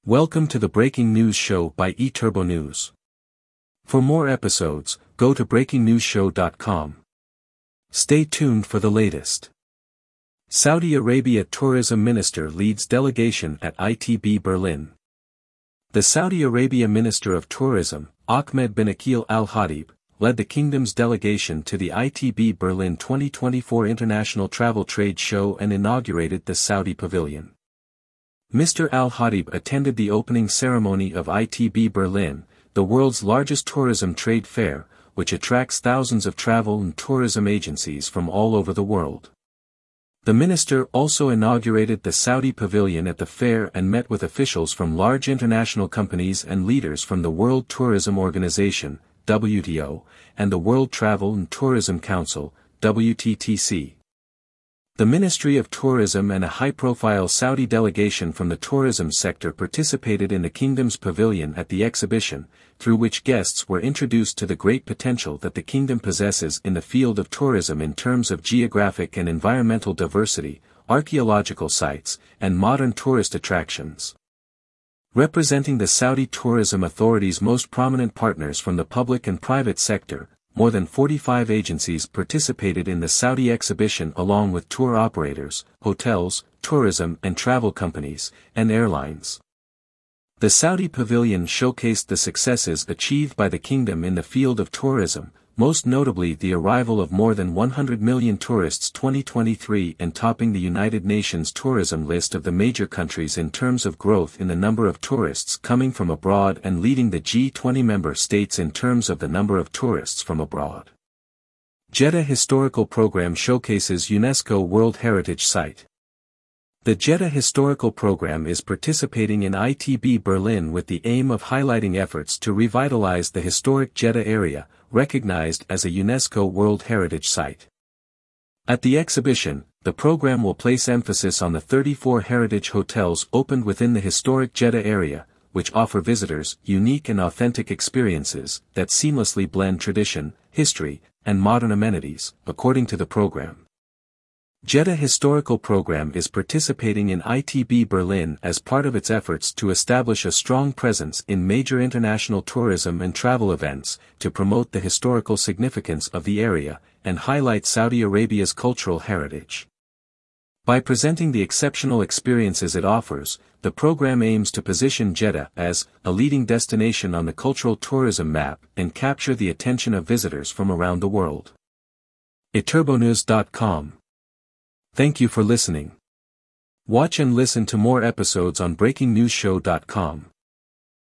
Welcome to the Breaking News Show by eTurbo News. For more episodes, go to breakingnewsshow.com. Stay tuned for the latest. Saudi Arabia Tourism Minister leads delegation at ITB Berlin. The Saudi Arabia Minister of Tourism, Ahmed bin Akil Al-Khatib, led the kingdom's delegation to the ITB Berlin 2024 International Travel Trade Show and inaugurated the Saudi Pavilion. Mr. Al-Khatib attended the opening ceremony of ITB Berlin, the world's largest tourism trade fair, which attracts thousands of travel and tourism agencies from all over the world. The minister also inaugurated the Saudi Pavilion at the fair and met with officials from large international companies and leaders from the World Tourism Organization, WTO, and the World Travel and Tourism Council, WTTC. The Ministry of Tourism and a high-profile Saudi delegation from the tourism sector participated in the kingdom's pavilion at the exhibition, through which guests were introduced to the great potential that the kingdom possesses in the field of tourism in terms of geographic and environmental diversity, archaeological sites, and modern tourist attractions. Representing the Saudi Tourism Authority's most prominent partners from the public and private sector, more than 45 agencies participated in the Saudi exhibition along with tour operators, hotels, tourism and travel companies, and airlines. The Saudi Pavilion showcased the successes achieved by the kingdom in the field of tourism, most notably the arrival of more than 100 million tourists 2023 and topping the United Nations tourism list of the major countries in terms of growth in the number of tourists coming from abroad and leading the G20 member states in terms of the number of tourists from abroad. Jeddah Historical Program showcases UNESCO World Heritage Site. The Jeddah Historical Program is participating in ITB Berlin with the aim of highlighting efforts to revitalize the historic Jeddah area, recognized as a UNESCO World Heritage Site. At the exhibition, the program will place emphasis on the 34 heritage hotels opened within the historic Jeddah area, which offer visitors unique and authentic experiences that seamlessly blend tradition, history, and modern amenities, according to the program. Jeddah Historical Program is participating in ITB Berlin as part of its efforts to establish a strong presence in major international tourism and travel events, to promote the historical significance of the area, and highlight Saudi Arabia's cultural heritage. By presenting the exceptional experiences it offers, the program aims to position Jeddah as a leading destination on the cultural tourism map and capture the attention of visitors from around the world. eTurbonews.com. Thank you for listening. Watch and listen to more episodes on breakingnewsshow.com.